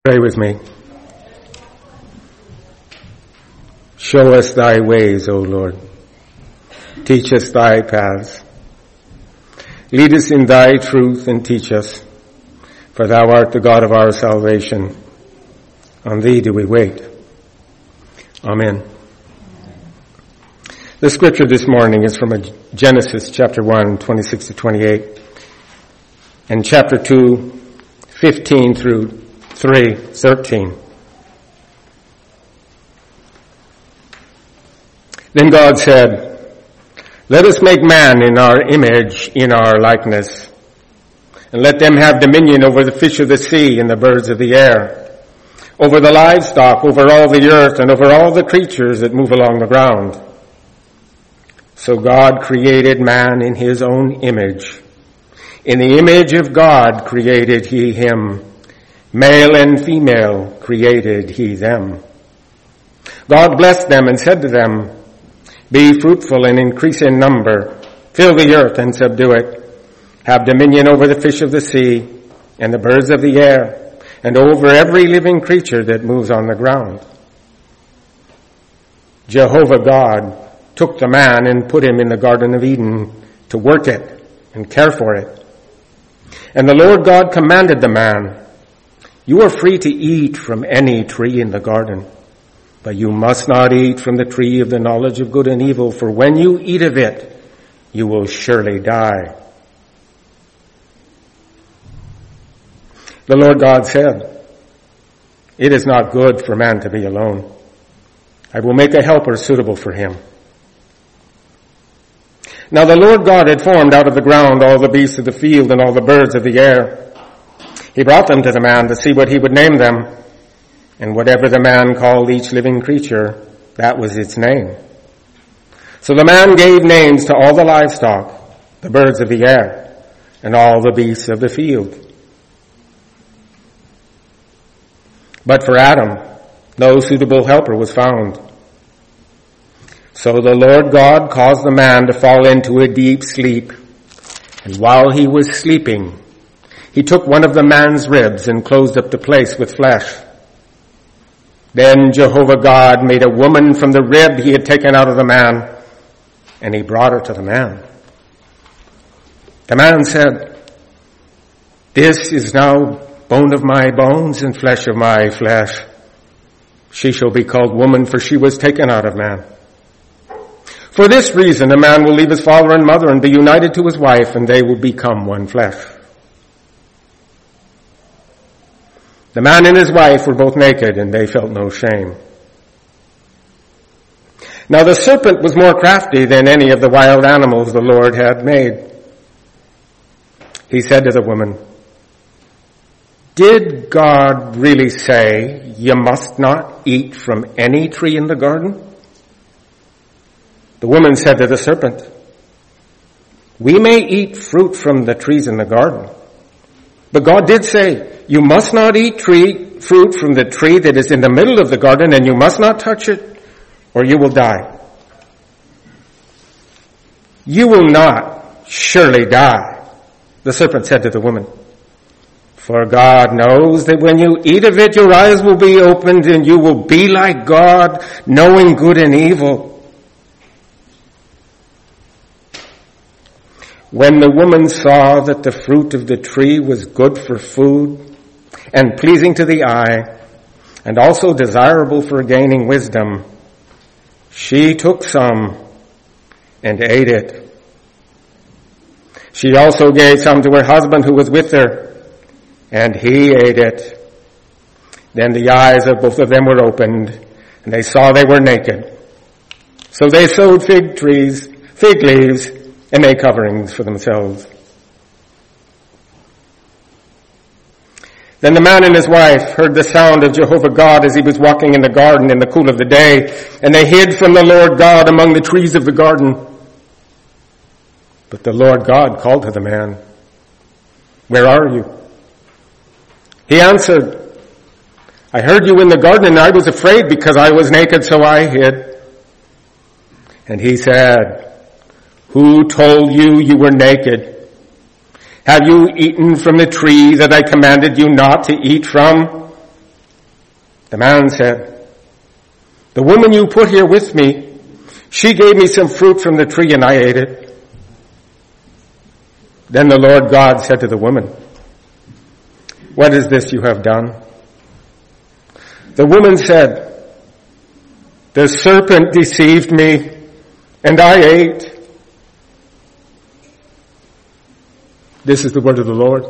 Pray with me. Show us thy ways, O Lord. Teach us thy paths. Lead us in thy truth and teach us, for thou art the God of our salvation. On thee do we wait. Amen. The scripture this morning is from Genesis chapter 1, 26 to 28, and chapter 2, 15 through 3:13. Then God said, "Let us make man in our image, in our likeness, and let them have dominion over the fish of the sea and the birds of the air, over the livestock, over all the earth, and over all the creatures that move along the ground." So God created man in his own image. In the image of God created he him. Male and female created he them. God blessed them and said to them, "Be fruitful and increase in number. Fill the earth and subdue it. Have dominion over the fish of the sea and the birds of the air, and over every living creature that moves on the ground." Jehovah God took the man and put him in the Garden of Eden to work it and care for it. And the Lord God commanded the man, "You are free to eat from any tree in the garden, but you must not eat from the tree of the knowledge of good and evil, for when you eat of it, you will surely die." The Lord God said, "It is not good for man to be alone. I will make a helper suitable for him." Now the Lord God had formed out of the ground all the beasts of the field and all the birds of the air. He brought them to the man to see what he would name them. And whatever the man called each living creature, that was its name. So the man gave names to all the livestock, the birds of the air, and all the beasts of the field. But for Adam, no suitable helper was found. So the Lord God caused the man to fall into a deep sleep. And while he was sleeping, he took one of the man's ribs and closed up the place with flesh. Then Jehovah God made a woman from the rib he had taken out of the man, and he brought her to the man. The man said, "This is now bone of my bones and flesh of my flesh. She shall be called woman, for she was taken out of man. For this reason a man will leave his father and mother and be united to his wife, and they will become one flesh." The man and his wife were both naked, and they felt no shame. Now the serpent was more crafty than any of the wild animals the Lord had made. He said to the woman, "Did God really say you must not eat from any tree in the garden?" The woman said to the serpent, "We may eat fruit from the trees in the garden, but God did say, you must not eat fruit from the tree that is in the middle of the garden, and you must not touch it, or you will die." "You will not surely die," the serpent said to the woman. "For God knows that when you eat of it, your eyes will be opened, and you will be like God, knowing good and evil." When the woman saw that the fruit of the tree was good for food and pleasing to the eye and also desirable for gaining wisdom, she took some and ate it. She also gave some to her husband who was with her, and he ate it. Then the eyes of both of them were opened, and they saw they were naked. So they sewed fig leaves, and made coverings for themselves. Then the man and his wife heard the sound of Jehovah God as he was walking in the garden in the cool of the day, and they hid from the Lord God among the trees of the garden. But the Lord God called to the man, "Where are you?" He answered, "I heard you in the garden, and I was afraid because I was naked, so I hid." And he said, "Who told you you were naked? Have you eaten from the tree that I commanded you not to eat from?" The man said, "The woman you put here with me, she gave me some fruit from the tree and I ate it." Then the Lord God said to the woman, "What is this you have done?" The woman said, "The serpent deceived me and I ate." This is the word of the Lord.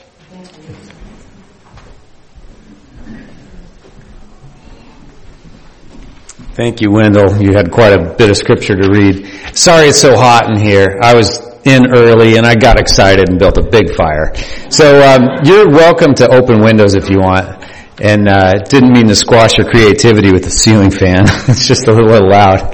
Thank you, Wendell. You had quite a bit of scripture to read. Sorry it's so hot in here. I was in early and I got excited and built a big fire. So you're welcome to open windows if you want. And didn't mean to squash your creativity with the ceiling fan. It's just a little loud.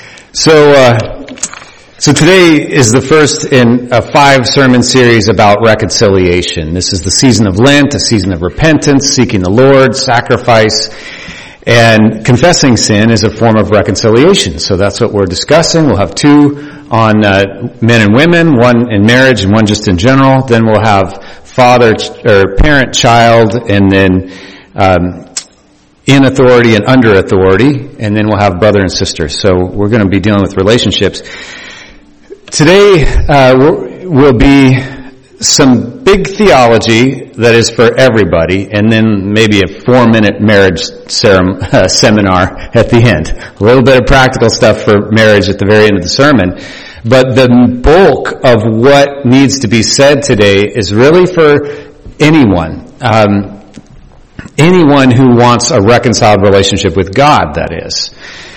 So today is the first in a 5-sermon series about reconciliation. This is the season of Lent, a season of repentance, seeking the Lord, sacrifice, and confessing sin is a form of reconciliation. So that's what we're discussing. We'll have 2 on men and women, 1 in marriage and 1 just in general. Then we'll have parent-child, and then in authority and under authority, and then we'll have brother and sister. So we're going to be dealing with relationships. Today will be some big theology that is for everybody, and then maybe a 4-minute marriage seminar at the end. A little bit of practical stuff for marriage at the very end of the sermon. But the bulk of what needs to be said today is really for anyone. Anyone who wants a reconciled relationship with God, that is.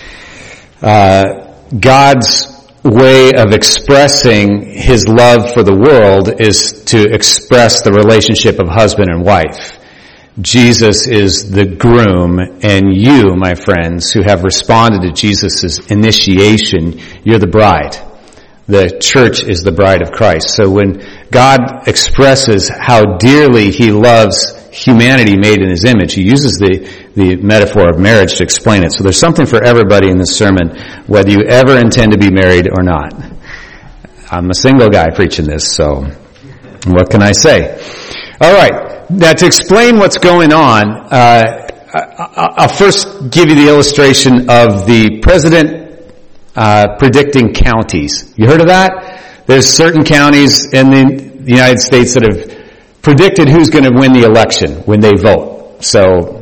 God's way of expressing his love for the world is to express the relationship of husband and wife. Jesus is the groom, and you, my friends, who have responded to Jesus' initiation, you're the bride. The church is the bride of Christ. So when God expresses how dearly he loves humanity made in his image, he uses the metaphor of marriage to explain it. So there's something for everybody in this sermon, whether you ever intend to be married or not. I'm a single guy preaching this, so what can I say? All right. Now to explain what's going on, I'll first give you the illustration of the president predicting counties. You heard of that? There's certain counties in the United States that have predicted who's going to win the election when they vote. So,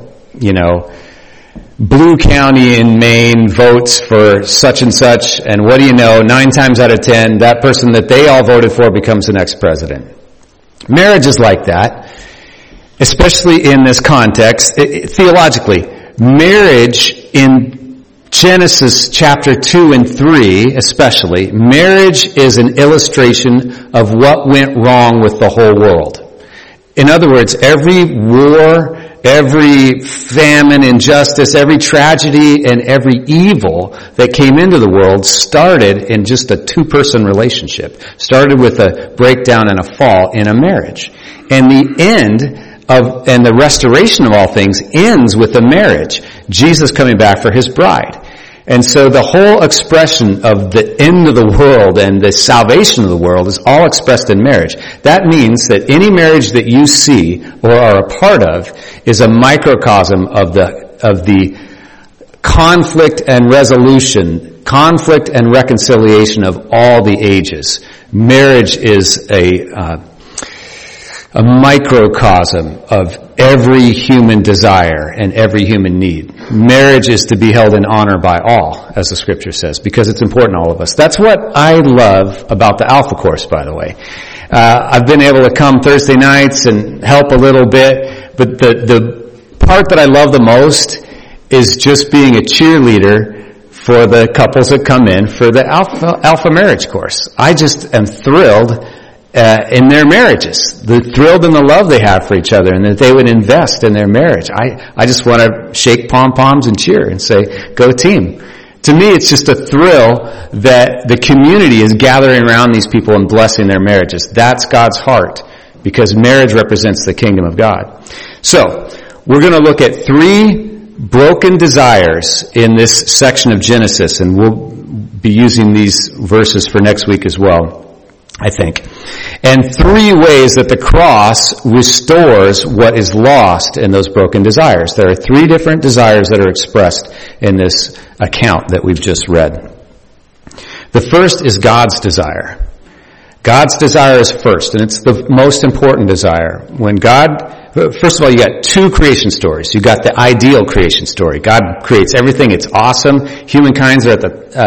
Blue County in Maine votes for such and such, and what do you know, 9 times out of 10, that person that they all voted for becomes the next president. Marriage is like that, especially in this context. Theologically, marriage in Genesis chapter 2 and 3 especially, marriage is an illustration of what went wrong with the whole world. In other words, every war, every famine, injustice, every tragedy, and every evil that came into the world started in just a 2-person relationship. Started with a breakdown and a fall in a marriage. And the end and the restoration of all things ends with a marriage. Jesus coming back for his bride. And so the whole expression of the end of the world and the salvation of the world is all expressed in marriage. That means that any marriage that you see or are a part of is a microcosm of the conflict and resolution, conflict and reconciliation of all the ages. Marriage is a microcosm of every human desire and every human need. Marriage is to be held in honor by all, as the scripture says, because it's important to all of us. That's what I love about the Alpha Course, by the way. I've been able to come Thursday nights and help a little bit, but the part that I love the most is just being a cheerleader for the couples that come in for the Alpha Marriage Course. I just am thrilled in their marriages. They're thrilled in the love they have for each other and that they would invest in their marriage. I just want to shake pom-poms and cheer and say, go team. To me, it's just a thrill that the community is gathering around these people and blessing their marriages. That's God's heart, because marriage represents the kingdom of God. So, we're going to look at 3 broken desires in this section of Genesis, and we'll be using these verses for next week as well, I think. And 3 ways that the cross restores what is lost in those broken desires. There are 3 different desires that are expressed in this account that we've just read. The first is God's desire. God's desire is first, and it's the most important desire. When God, first of all, you got 2 creation stories. You got the ideal creation story. God creates everything. It's awesome. Humankind is at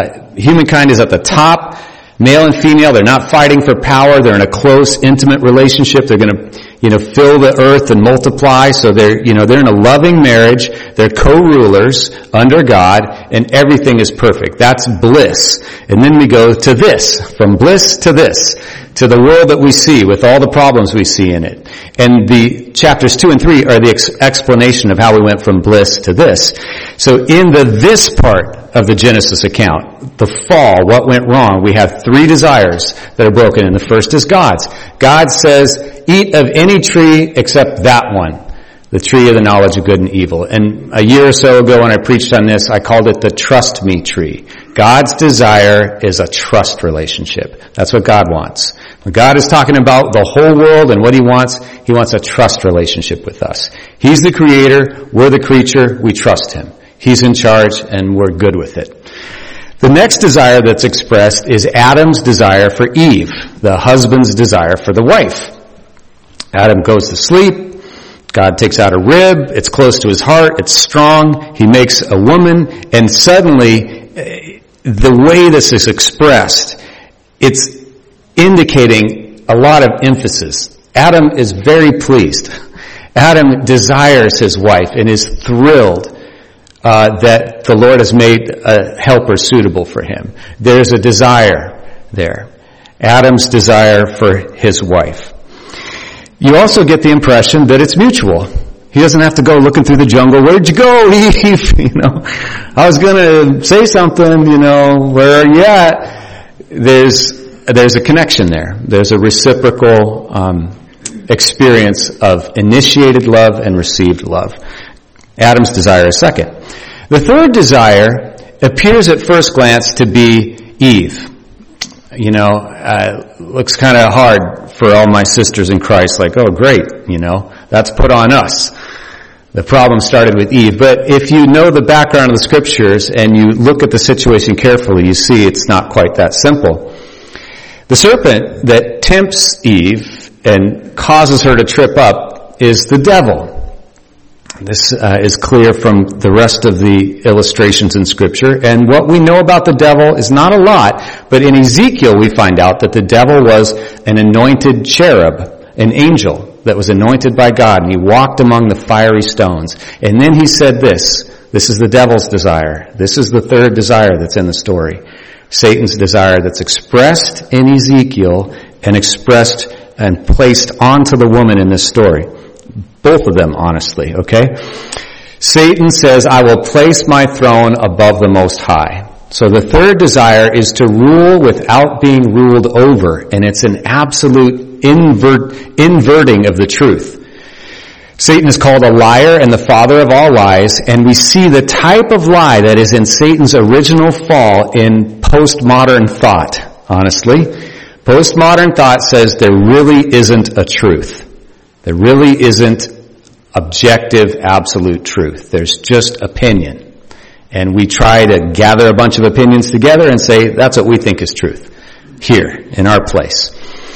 the top. Male and female, they're not fighting for power. They're in a close, intimate relationship. They're going to, fill the earth and multiply. So they're in a loving marriage. They're co-rulers under God, and everything is perfect. That's bliss. And then we go to this, from bliss to this, to the world that we see with all the problems we see in it. And the chapters 2 and 3 are the explanation of how we went from bliss to this. So in this part of the Genesis account, the fall, what went wrong, we have 3 desires that are broken, and the first is God's. God says, eat of any tree except that one, the tree of the knowledge of good and evil. And a year or so ago when I preached on this, I called it the trust me tree. God's desire is a trust relationship. That's what God wants. When God is talking about the whole world and what He wants a trust relationship with us. He's the creator, we're the creature, we trust Him. He's in charge, and we're good with it. The next desire that's expressed is Adam's desire for Eve, the husband's desire for the wife. Adam goes to sleep. God takes out a rib. It's close to his heart. It's strong. He makes a woman, and suddenly, the way this is expressed, it's indicating a lot of emphasis. Adam is very pleased. Adam desires his wife and is thrilled that the Lord has made a helper suitable for him. There's a desire there. Adam's desire for his wife. You also get the impression that it's mutual. He doesn't have to go looking through the jungle. Where'd you go, Eve? I was going to say something, where are you at? There's a connection there. There's a reciprocal experience of initiated love and received love. Adam's desire is second. The third desire appears at first glance to be Eve. Looks kind of hard for all my sisters in Christ, like, oh great, that's put on us. The problem started with Eve. But if you know the background of the scriptures and you look at the situation carefully, you see it's not quite that simple. The serpent that tempts Eve and causes her to trip up is the devil. This is clear from the rest of the illustrations in Scripture. And what we know about the devil is not a lot, but in Ezekiel we find out that the devil was an anointed cherub, an angel that was anointed by God, and he walked among the fiery stones. And then he said this is the devil's desire. This is the third desire that's in the story. Satan's desire that's expressed in Ezekiel and expressed and placed onto the woman in this story. Both of them, honestly, okay? Satan says, I will place my throne above the Most High. So the third desire is to rule without being ruled over, and it's an absolute inverting of the truth. Satan is called a liar and the father of all lies, and we see the type of lie that is in Satan's original fall in postmodern thought, honestly. Postmodern thought says there really isn't a truth. There really isn't objective, absolute truth. There's just opinion. And we try to gather a bunch of opinions together and say, that's what we think is truth. Here, in our place.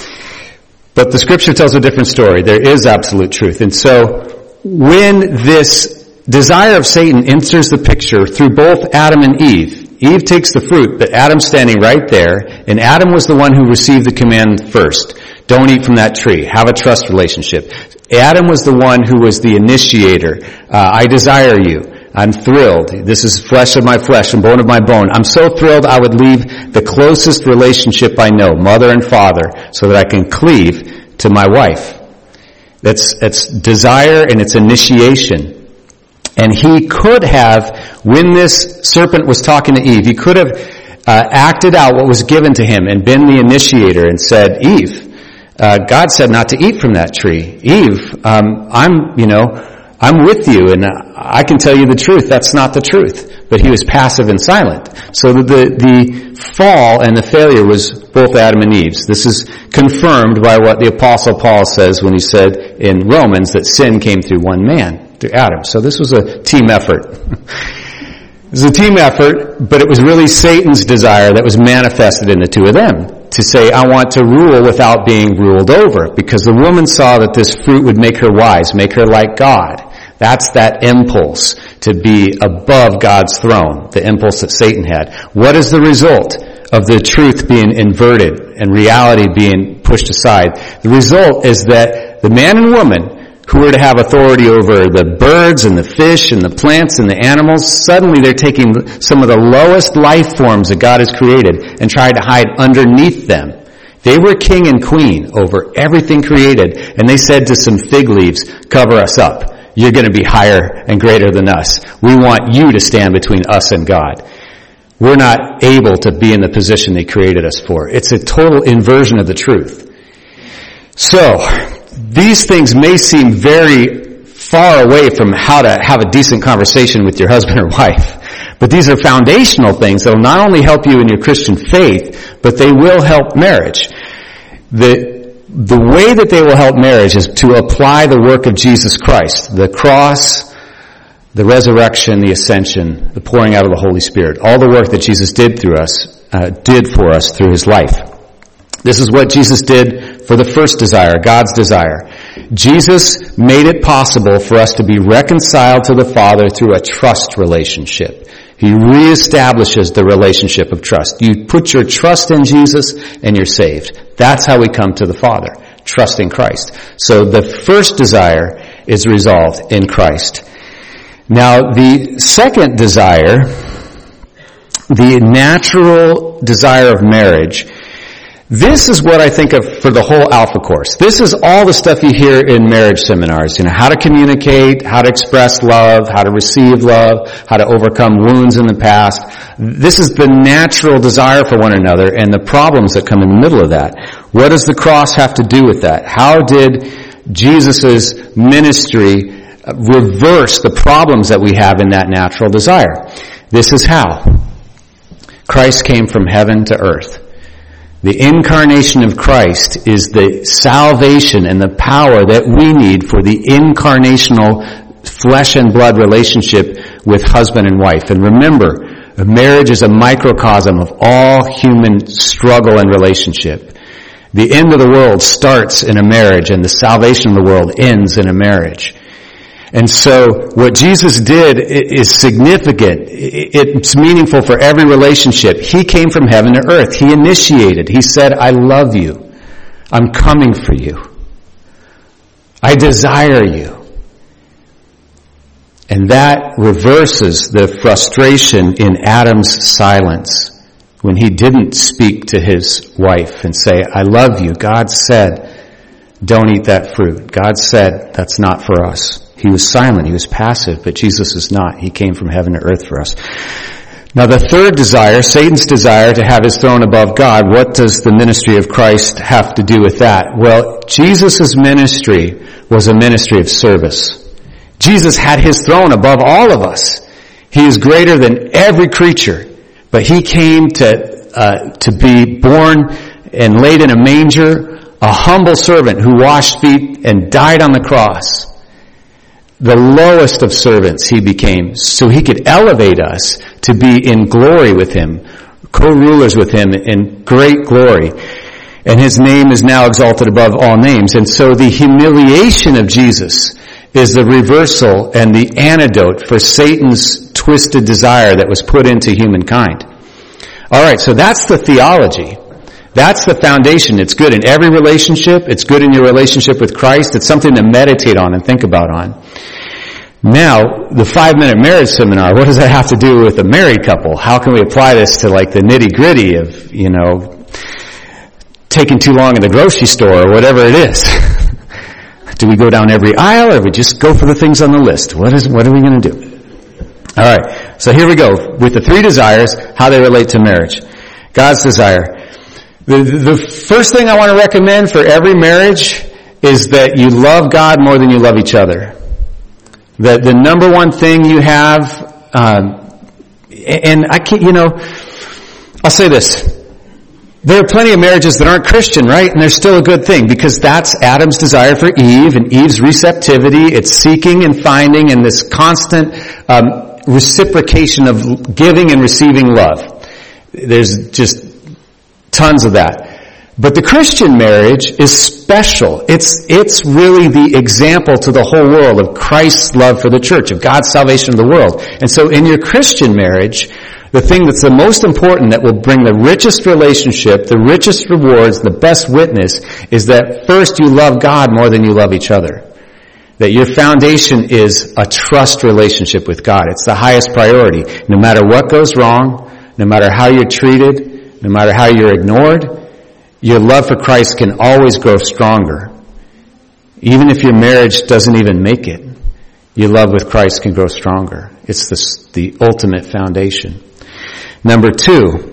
But the scripture tells a different story. There is absolute truth. And so, when this desire of Satan enters the picture through both Adam and Eve, Eve takes the fruit, but Adam's standing right there, and Adam was the one who received the command first. Don't eat from that tree. Have a trust relationship. Adam was the one who was the initiator. I desire you. I'm thrilled. This is flesh of my flesh and bone of my bone. I'm so thrilled I would leave the closest relationship I know, mother and father, so that I can cleave to my wife. That's desire and it's initiation. And he could have, when this serpent was talking to Eve, he could have acted out what was given to him and been the initiator and said, Eve, God said not to eat from that tree. Eve, I'm with you, and I can tell you the truth. That's not the truth. But he was passive and silent. So the fall and the failure was both Adam and Eve's. This is confirmed by what the Apostle Paul says when he said in Romans that sin came through one man, through Adam. So this was a team effort. It was a team effort, but it was really Satan's desire that was manifested in the two of them. To say, I want to rule without being ruled over. Because the woman saw that this fruit would make her wise, make her like God. That's that impulse to be above God's throne, the impulse that Satan had. What is the result of the truth being inverted and reality being pushed aside? The result is that the man and woman who were to have authority over the birds and the fish and the plants and the animals, suddenly they're taking some of the lowest life forms that God has created and trying to hide underneath them. They were king and queen over everything created, and they said to some fig leaves, cover us up. You're going to be higher and greater than us. We want you to stand between us and God. We're not able to be in the position they created us for. It's a total inversion of the truth. So, these things may seem very far away from how to have a decent conversation with your husband or wife. But these are foundational things that will not only help you in your Christian faith, but they will help marriage. The way that they will help marriage is to apply the work of Jesus Christ, the cross, the resurrection, the ascension, the pouring out of the Holy Spirit, all the work that Jesus did for us through his life. This is what Jesus did for the first desire, God's desire. Jesus made it possible for us to be reconciled to the Father through a trust relationship. He reestablishes the relationship of trust. You put your trust in Jesus and you're saved. That's how we come to the Father, trust in Christ. So the first desire is resolved in Christ. Now the second desire, the natural desire of marriage, this is what I think of for the whole Alpha Course. This is all the stuff you hear in marriage seminars. How to communicate, how to express love, how to receive love, how to overcome wounds in the past. This is the natural desire for one another and the problems that come in the middle of that. What does the cross have to do with that? How did Jesus' ministry reverse the problems that we have in that natural desire? This is how. Christ came from heaven to earth. The incarnation of Christ is the salvation and the power that we need for the incarnational flesh and blood relationship with husband and wife. And remember, a marriage is a microcosm of all human struggle and relationship. The end of the world starts in a marriage, and the salvation of the world ends in a marriage. And so what Jesus did is significant. It's meaningful for every relationship. He came from heaven to earth. He initiated. He said, I love you. I'm coming for you. I desire you. And that reverses the frustration in Adam's silence when he didn't speak to his wife and say, I love you. God said, don't eat that fruit. God said, that's not for us. He was silent, he was passive, but Jesus is not. He came from heaven to earth for us. Now the third desire, Satan's desire to have his throne above God, what does the ministry of Christ have to do with that? Well, Jesus' ministry was a ministry of service. Jesus had his throne above all of us. He is greater than every creature, but he came to be born and laid in a manger, a humble servant who washed feet and died on the cross. The lowest of servants he became, so he could elevate us to be in glory with him, co-rulers with him in great glory. And his name is now exalted above all names. And so the humiliation of Jesus is the reversal and the antidote for Satan's twisted desire that was put into humankind. Alright, so that's the theology. That's the foundation. It's good in every relationship. It's good in your relationship with Christ. It's something to meditate on and think about on. Now, the 5-minute marriage seminar, what does that have to do with a married couple? How can we apply this to like the nitty-gritty of, taking too long in the grocery store or whatever it is? Do we go down every aisle or we just go for the things on the list? What are we going to do? Alright, so here we go. With the 3 desires, how they relate to marriage. God's desire. The first thing I want to recommend for every marriage is that you love God more than you love each other. The number one thing you have, and I can't, I'll say this. There are plenty of marriages that aren't Christian, right? And they're still a good thing, because that's Adam's desire for Eve and Eve's receptivity. It's seeking and finding and this constant reciprocation of giving and receiving love. There's just tons of that. But the Christian marriage is special. It's really the example to the whole world of Christ's love for the church, of God's salvation of the world. And so in your Christian marriage, the thing that's the most important, that will bring the richest relationship, the richest rewards, the best witness, is that first you love God more than you love each other. That your foundation is a trust relationship with God. It's the highest priority. No matter what goes wrong, no matter how you're treated, no matter how you're ignored, your love for Christ can always grow stronger. Even if your marriage doesn't even make it, your love with Christ can grow stronger. It's the ultimate foundation. Number 2,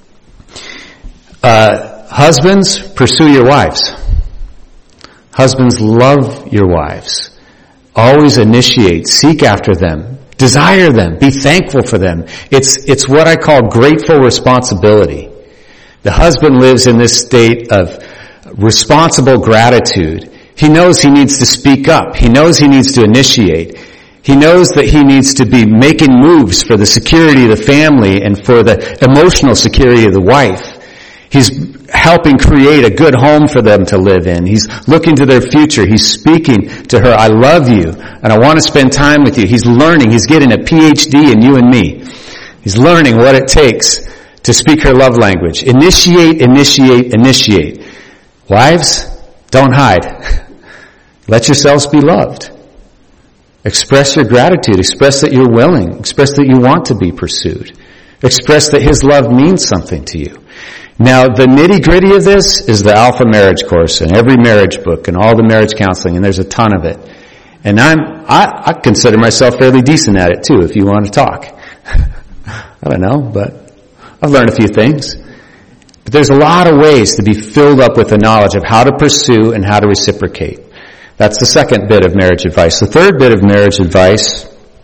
husbands, pursue your wives. Husbands, love your wives. Always initiate, seek after them, desire them, be thankful for them. It's what I call grateful responsibility. The husband lives in this state of responsible gratitude. He knows he needs to speak up. He knows he needs to initiate. He knows that he needs to be making moves for the security of the family and for the emotional security of the wife. He's helping create a good home for them to live in. He's looking to their future. He's speaking to her, I love you, and I want to spend time with you. He's learning. He's getting a PhD in you and me. He's learning what it takes to speak her love language. Initiate, initiate, initiate. Wives, don't hide. Let yourselves be loved. Express your gratitude. Express that you're willing. Express that you want to be pursued. Express that His love means something to you. Now, the nitty-gritty of this is the Alpha Marriage Course and every marriage book and all the marriage counseling, and there's a ton of it. And I consider myself fairly decent at it too, if you want to talk. I don't know, but I've learned a few things. But there's a lot of ways to be filled up with the knowledge of how to pursue and how to reciprocate. That's the second bit of marriage advice. The third bit of marriage advice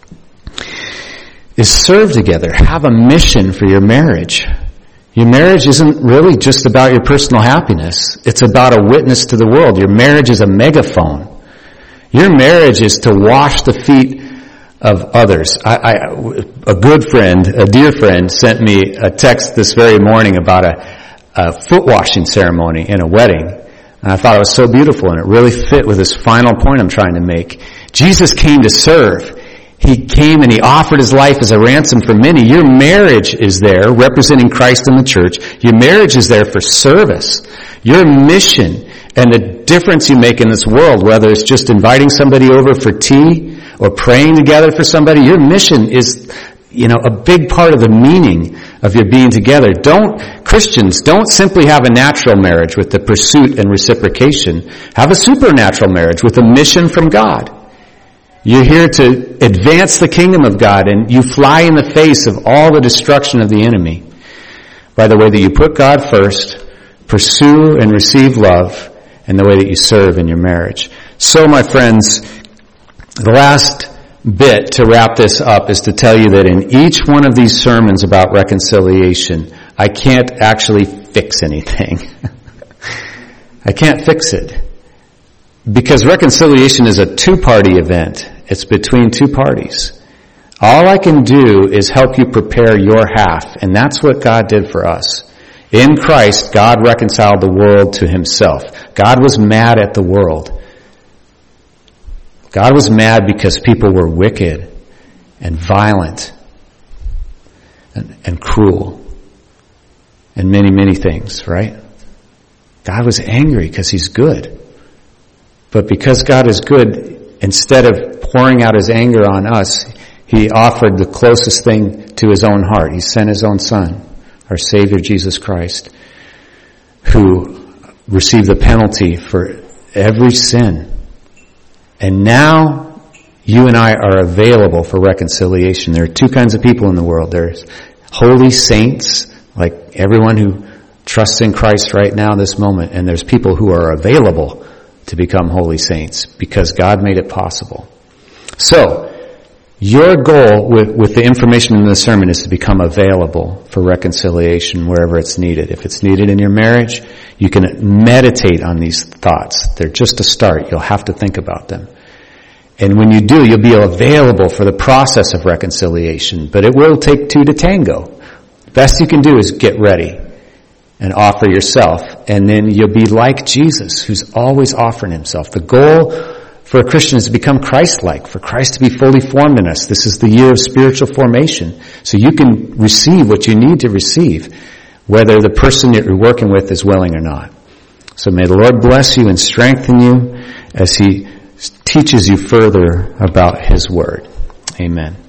is serve together. Have a mission for your marriage. Your marriage isn't really just about your personal happiness. It's about a witness to the world. Your marriage is a megaphone. Your marriage is to wash the feet of others. A good friend, a dear friend, sent me a text this very morning about a foot washing ceremony in a wedding. And I thought it was so beautiful, and it really fit with this final point I'm trying to make. Jesus came to serve. He came and He offered His life as a ransom for many. Your marriage is there representing Christ in the church. Your marriage is there for service. Your mission and the difference you make in this world, whether it's just inviting somebody over for tea or praying together for somebody, your mission is, a big part of the meaning of your being together. Christians don't simply have a natural marriage with the pursuit and reciprocation. Have a supernatural marriage with a mission from God. You're here to advance the kingdom of God, and you fly in the face of all the destruction of the enemy by the way that you put God first, pursue and receive love, and the way that you serve in your marriage. So, my friends, the last bit to wrap this up is to tell you that in each one of these sermons about reconciliation, I can't actually fix anything. I can't fix it. Because reconciliation is a two-party event. It's between two parties. All I can do is help you prepare your half, and that's what God did for us. In Christ, God reconciled the world to Himself. God was mad at the world. God was mad because people were wicked and violent and cruel and many, many things, right? God was angry because He's good. But because God is good, instead of pouring out His anger on us, He offered the closest thing to His own heart. He sent His own Son, our Savior Jesus Christ, who received the penalty for every sin. And now you and I are available for reconciliation. There are two kinds of people in the world. There's holy saints, like everyone who trusts in Christ right now, this moment. And there's people who are available to become holy saints because God made it possible. So, your goal with the information in the sermon is to become available for reconciliation wherever it's needed. If it's needed in your marriage, you can meditate on these thoughts. They're just a start. You'll have to think about them. And when you do, you'll be available for the process of reconciliation. But it will take two to tango. The best you can do is get ready and offer yourself. And then you'll be like Jesus, who's always offering himself. The goal for a Christian is to become Christ-like, for Christ to be fully formed in us. This is the year of spiritual formation. So you can receive what you need to receive, whether the person that you're working with is willing or not. So may the Lord bless you and strengthen you as he teaches you further about his word. Amen.